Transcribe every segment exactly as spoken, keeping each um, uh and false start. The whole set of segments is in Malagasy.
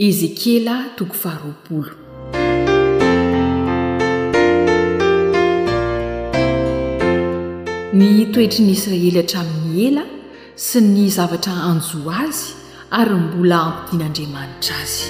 Ezekiela toko faharoapolo. Ny toetry ny Israely hatramin'ny ela sy ny zavatra anjo azy ary mbola ampidian'Andriamanitra azy.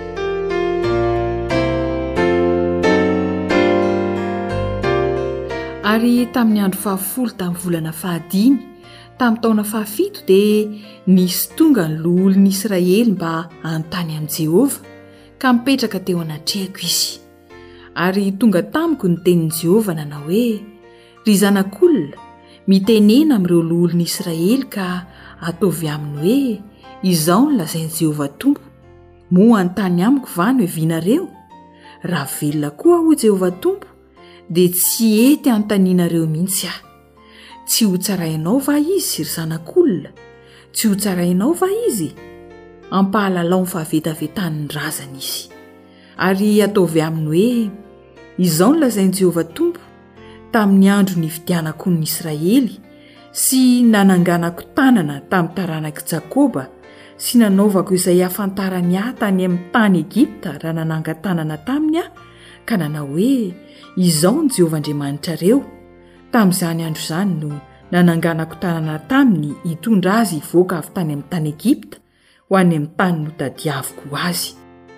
Ary tamin'ny andro fahafolo tamin'ny volana fahadimy tamin'ny taona fahafito dia nisy tonga ny loholon'ny Israely mba hanontany amin'i Jehovah ka mipetraka teo anatrehako izy. Ary tonga tamiko ny tenin'i Jehovah nanao hoe: ry zanak'olona, mitenena amin'ireo loholon'ny Israely ka ataovy aminy hoe: izao no lazain'i Jehovah Tompo, moa anontany amiko va no hevianareo? Raha velona koa ho Jehovah Tompo dia tsy ety anontanianareo mihitsy aho. Tsy ho tsarainao va izy, ry zanak'olona? Tsy ho tsarainao va izy? Ampahalalao ny fahavetavetan'ny razana izy. Ary ataovy aminy hoe: izao no lazain'i Jehovah Tompo, tamin'ny andro nifidianako ny Israely sy nananganako tanana tamin'ny taranak'i Jakoba sy nanaovako izay hafantarany ahy tany amin'ny tany Egipta raha nanangan-tanana taminy aho ka nanao hoe: izao ny Jehovah Andriamanitrareo. Tamin'izany andro izany no nananganako tanana taminy hitondra azy hivoaka avy tany amin'ny tany Egipta ho any amin'ny tany notadiaviko azy,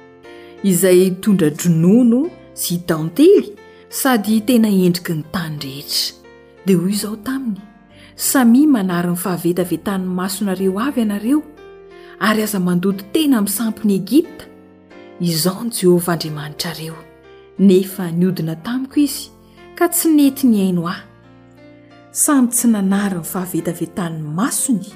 izay tondra dronono sy tantely sady tena endriky ny tany rehetra. Dia hoy izao taminy: samy manary ny fahavetavetan'ny masonareo avy ianareo ary aza mandoto tena amin'ny sampony Egipta. Izao ny Jehovah Andriamanitrareo. Nefa niodina tamiko izy ka tsy nety ny aino ahy. Samy tsy nanary ny fahavetavetan'ny masony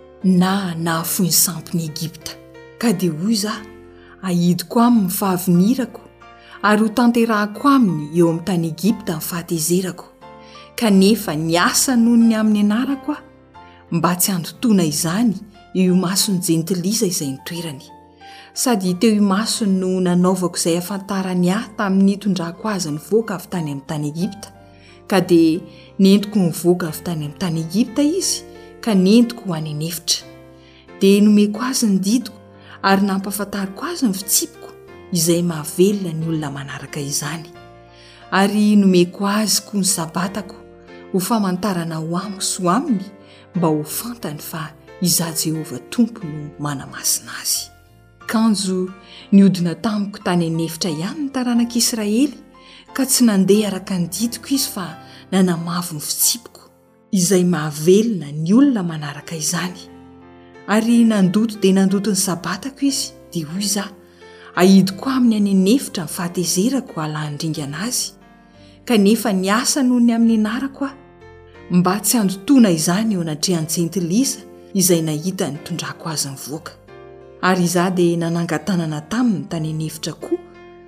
na nahafohy ny sampony Egipta. Ka dia hoy izaho: ahidiko aminy fahavinirako ary ho tanterahako aminy eo amin'ny tany Egipta ny fahatezerako. Kanefa niasa noho ny amin'ny anarako aho mba tsy handotoana izany io masony jentilisa izay nitoerany, sady teo io masony no nanaovako izay hafantarany ahy tamin'ny nitondrako azy nivoaka avy tany amin'ny tany Egipta. Ka dia nentiko nivoaka avy tany amin'ny tany Egipta izy ka nentiko ho any anefitra. Dia nomeko azy ny didiko ary nampahafantariko azy ny fitsipiko izay mahavelona ny olona manaraka izany. Ary nomeko azy koa ny sabatako ho famantarana ho amiko sy ho aminy mba ho fantany fa izaho Jehovah Tompo no manamasina azy. Kanjo niodina tamiko tany anefitra ihany ny taranak'Israely ka tsy nandeha araka ny didiko izy fa nanamavo ny fitsipiko izay mahavelona ny olona manaraka izany. Ary nandoto dia nandoto ny sabatako izy. Dia hoy izaho: ahidiko aminy any anefitra ny fahatezerako halandringana azy. Kanefa niasa noho ny amin'ny anarako aho mba tsy handotoana izany eo anatrehan'ny jentilisa izay nahita nitondrako azy nivoaka. Ary izaho dia nanangan-tanana taminy tany anefitra koa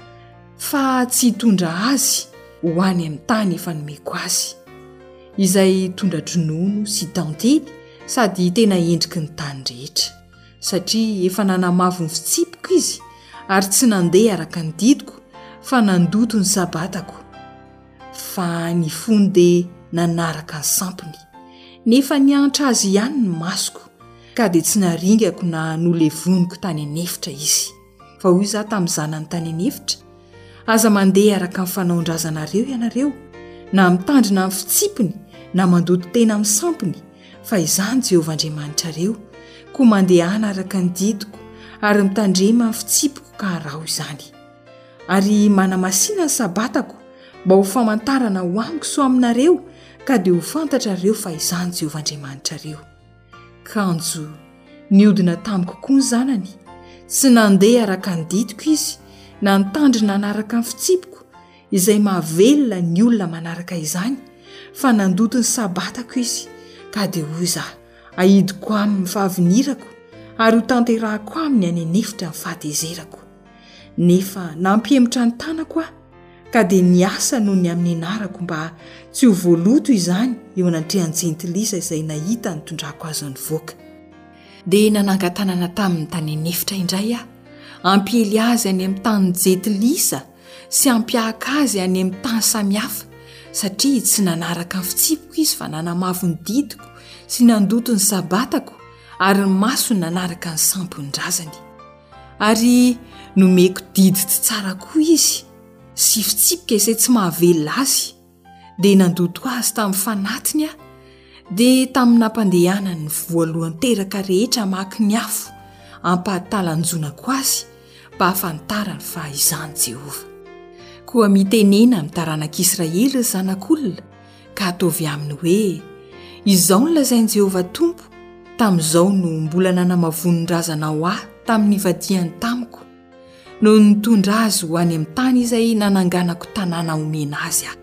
fa tsy hitondra azy ho any amin'ny tany efa nomeko azy, izay tondra dronono sy tantely sady tena endriky ny tany rehetra, satria efa nanamavo ny fitsipiko izy ary tsy nandeha araka ny didiko fa nandoto ny sabatako. Fa ny fony dia nanaraka ny sampony, nefa niantra azy ihany ny masoko ka dia tsy naringako na nolevoniko tany anefitra izy. Fa hoy izaho tamin'ny zanany tany anefitra: aza mandeha araka ny fanaondrazanareo ianareo, na mitandrina amin'ny fitsipony na mandoto tena amin'ny sampony, fa izany Jehovah Andriamanitrareo, koa mandehana araka ny didiko ary mitandrema amin'ny fitsipiko ka haraho izany. Ary manamasina ny sabatako mba ho famantarana ho amiko sy ho aminareo ka dia ho fantatrareo fa izany Jehovah Andriamanitrareo. Kanjo niodina tamiko koa ny zanany, tsy nandeha araka ny didiko izy na nitandrina anaraka ny fitsipiko izay mahavelona ny olona manaraka izany, fa nandoto ny sabatako izy. Ka dia hoy izaho: ahidiko aminy fahavinirako ary ho tanterahako aminy any anefitra ny fahatezerako. Nefa nampihemotra ny tanako aho ka dia niasa noho ny amin'ny anarako mba tsy ho voaloto izany eo anatrehan'ny jentilisa izay nahita nitondrako azy nivoaka. Dia nanangan-tanana tamin'ny tany anefitra indray aho, ampihely azy any amin'ny tany jentilisa sy ampiahaka azy any amin'ny tany samihafa, satria tsy nanaraka ny fitsipiko izy fa nanamavo ny didiko sy nandoto ny sabatako ary ny masony nanaraka ny sampony razany. ary nomeko didy tsy tsara koa izy sy fitsipika izay tsy mahavelona azy dia nandoto azy tamin'ny fanatiny a dia tamin'ny nampandehanany voalohany teraka rehetra maki ny afo ampahatalanjonako azy mba hafantarany fa izany Jehova. Koa mitenena amin'ny taranak'Israely ny zanak'olona ka ataovy aminy hoe izao no lazainy Jehova Tompo tamin'izao no mbola nanamavonindrazana ho ahy tamin'ny ivadiany tamiko no nitondra azy ho any amin'ny tany izay nananganako tanàna omena azy aho.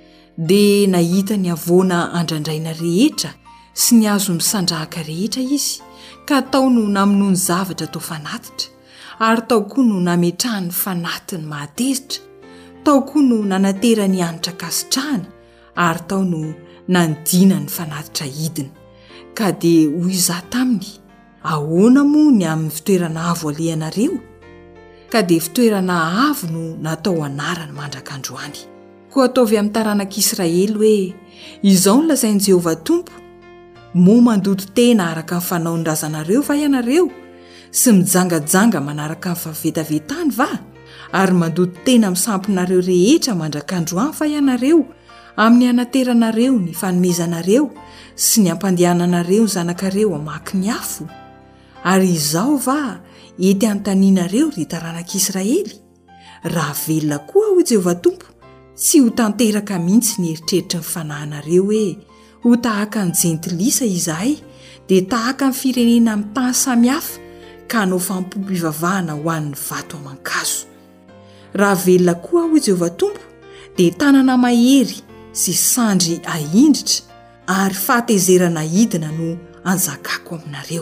Dia nahita ny avoana andrandraina rehetra sy ny azo misandrahaka rehetra izy ka tao no namonoa ny zavatra tao fanatitra ary tao koa no nametrahany fanatiny mahatezitra, tao koa no nanatera ny anitra kasitrahana ary tao no nandina ny fanatitra hidina. Ka dia hoy izaho taminy, ahoana moa ny amin'ny fitoerana avo alehanareo? Ka dia fitoerana avo no natao anarany mandrakandroany. Koa ataovy amin'ny taranak'Israely hoe izao no lazainy Jehova Tompo, moa mandoto tena araka ny fanaon-drazanareo va ianareo sy mijangajanga manaraka ny favetavetany va ary mandoto tena misampinareo rehetra mandrakandroany fa ianareo amin'ny anateranareo ny fanomezanareo sy ny ampandehananareo ny zanakareo amaky ny afo. Ary izao va ety antanianareo ry taranak'Israely? Raha velona koa ho Jehova Tompo, tsy ho tanteraka mihitsy ny eritreritry ny fanahinareo hoe ho tahaka ny jentilisa izahay dia tahaka ny firenena amin'ny tany samihafa ka hanao fampompivavahana ho an'ny vato aman-kazo. Raha velona koa ho Jehova Tompo dia tanana mahery sy sandry ahindritra ary fahatezerana hidina no anjakako aminareo.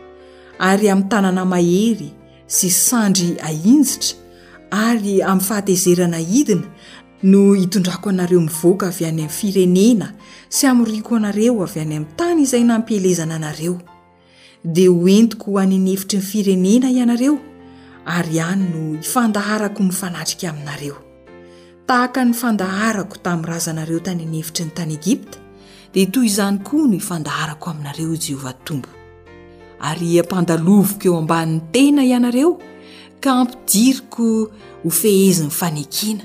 Ary amin'ny tanana mahery sy sandry ahindritra ary amin'ny fahatezerana hidina no hitondrako anareo mivoaka avy any amin'ny firenena sy amoriko anareo avy any amin'ny tany izay nampielezana anareo. Dia hoentiko ho any nefitry ny firenena ianareo ary any no hifandaharako mifanatrika aminareo. Tahaka ny fandaharako tamin'ny razanareo tany nefitry ny tany Egipta, dia toy izany koa no hifandaharako aminareo Jehova Tompo. Ary ampandaloviko eo ambanin'ny tena ianareo ka ampidiriko ho fehezin'ny fanekiana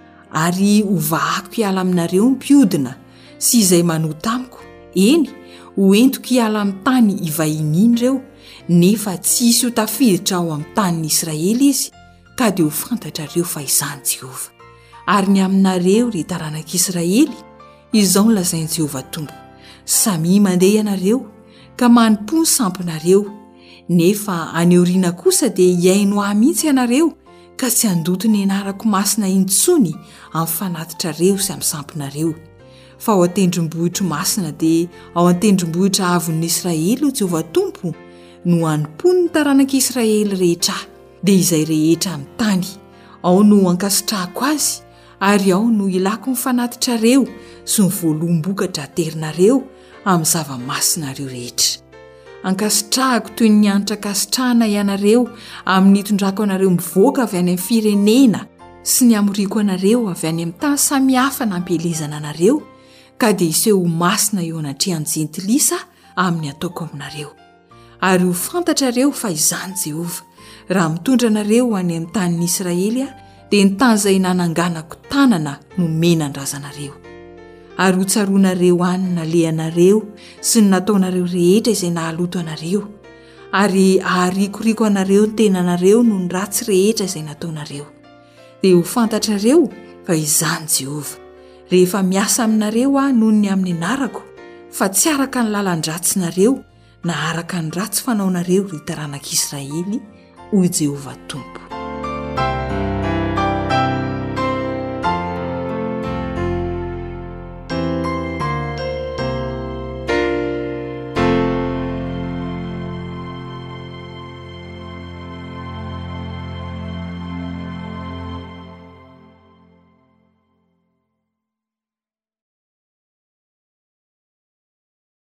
ary hovahako hiala aminareo mpiodina sy izay manota amiko. Eny, hoentiko hiala amin'ny tany ivahiniany ireo nefa tsisy ho tafiditra ao amin'ny tanin'ny Israely izy ka dia ho fantatrareo fa izany Jehova. Ary ny aminareo ry taranak'Israely, izao no lazainy Jehova Tompo, samy mandeha ianareo ka manompo ny sampinareo nefa aneoriana kosa dia hiaino ahy mihitsy ianareo ka tsy handoto ny anarako masina intsony amin'ny fanatitrareo sy amin'ny sampinareo. Fa ao an-tendrombohitra masina dia ao an-tendrombohitra avon'ny Israely o Jehova Tompo no hanompo ny taranak'Israely rehetra dia izay rehetra amin'ny tany ao no ankasitrahako azy ary ao no ilako ny fanatitrareo sy ny voalombokatra aterinareo amin'ny zava-masinareo rehetra. Ankasitrahako toy ny anitra kasitrahana ianareo amin'ny hitondrako anareo mivoaka avy any amin'ny firenena sy ny amoriko anareo avy any amin'ny tany samihafa nampielezana anareo ka dia hiseho masina eo anatrehan'ny jentilisa amin'ny ataoko aminareo. Ary ho fantatrareo fa izany Jehova, raha mitondra anareo any amin'ny tanin'ny Israely dia ny tany izay nananganako tanana no menandrazanareo. Ary ho tsaroanareo any nalehanareo sy ny nataonareo rehetra izay nahaloto anareo ary aharikoriko anareo ny tenanareo no ny ratsy rehetra izay nataonareo. Dia ho fantatrareo fa izany Jehova, rehefa miasa aminareo aho noho ny amin'ny anarako fa tsy araka ny lalan-dratsinareo na araka ny ratsy fanaonareo ry taranak'Israely, o Jehova Tompo.